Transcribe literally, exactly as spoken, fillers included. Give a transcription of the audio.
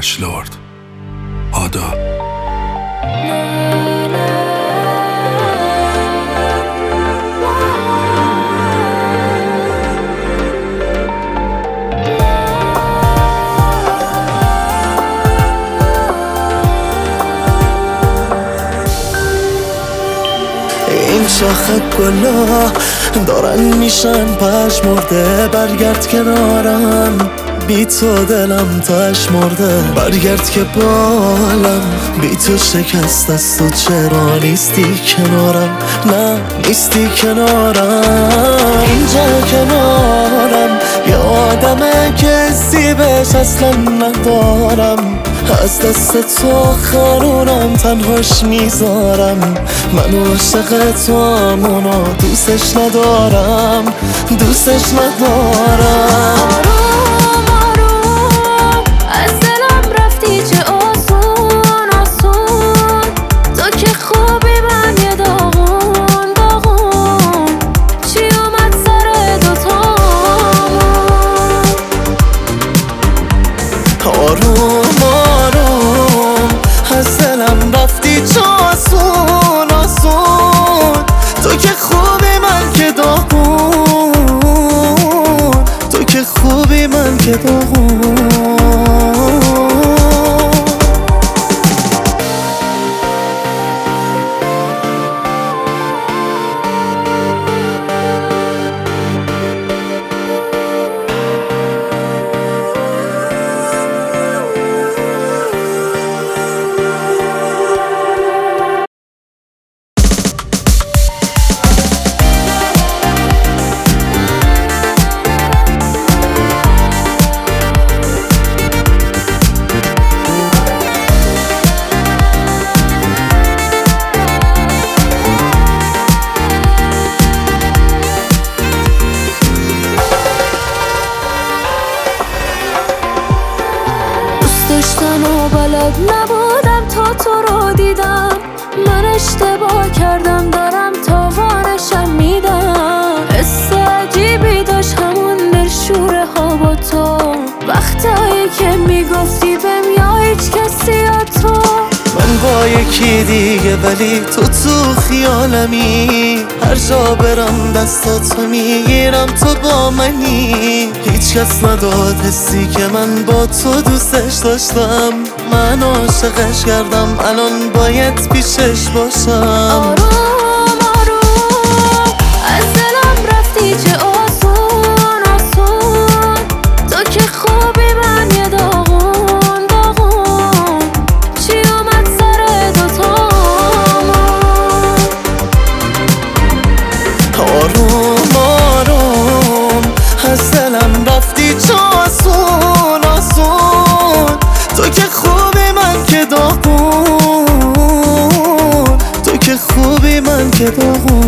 آتش لرد آدا. این شاخه گلا دارن میشن پشمرده، برگرد کنارم بی تو دلم تاش مرده، برگرد که بالم بی تو شکست است و چرا نیستی کنارم، نه نیستی کنارم. اینجا کنارم یه آدمه که زیبش اصلا ندارم، از دست تو خارونم تنهاش میذارم، من عاشق تو هم اونا دوستش ندارم، دوستش ندارم. آروم آروم از دلم رفتی چه آسون آسون، تو که خوبی من یه داغون داغون، چی اومد سر دوتامون. آروم آروم از دلم رفتی چه آسون آسون، تو که خوبی من که داغون، تو که خوبی من که داغون. داشتم و بلد نبودم تا تو رو دیدم، من اشتباه کردم دارم تاوانشم میدم، حس عجیبی داشت همون دلشوره ها با تو، وقتایی که میگفتی بهم یا هیچ کسی یا تو. من با یکی دیگه ولی تو تو خیالمی، هر جا برم دستاتو میگیرم تو با منی، هیچ کس نداد حسی که من با تو دوستش داشتم، من عاشقش کردم الان باید پیشش باشم. آروم آروم از دلم رفتی چه آسون آسون، تو که خوبی من یه داغون داغون، چی اومد سر دوتامون. آروم آروم از دلم رفتی چه آسون آسون، تو که خوبی من که داغون، تو که خوبی من که داغون.